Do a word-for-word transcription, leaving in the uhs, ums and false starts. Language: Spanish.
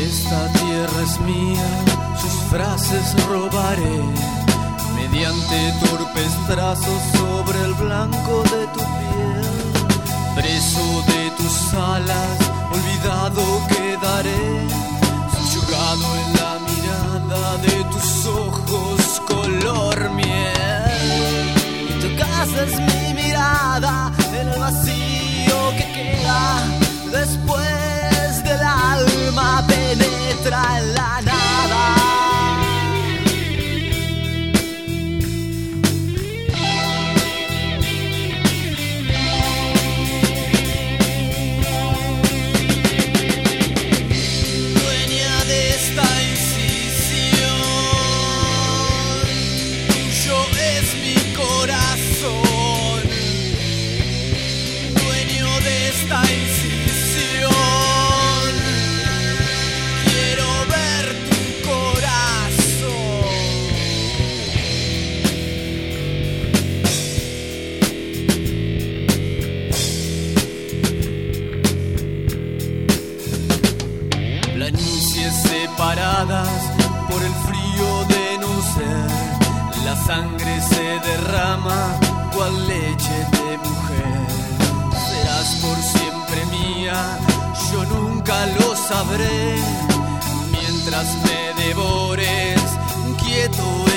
Esta tierra es mía, sus frases robaré, mediante torpes trazos sobre el blanco de tu piel. Preso de tus alas, olvidado quedaré, subyugado en la mirada de tus ojos color miel. Y tu casa es mi mirada en el vacío que queda después del alma, penetra en la nada. Dueña de esta incisión, tuyo es mi corazón. Dueño de esta incisión, quiero ver tu corazón. Planicies separadas por el frío de no ser, la sangre se derrama cual leche de mujer. Serás por siempre mía, yo nunca lo sabré, mientras me devores quieto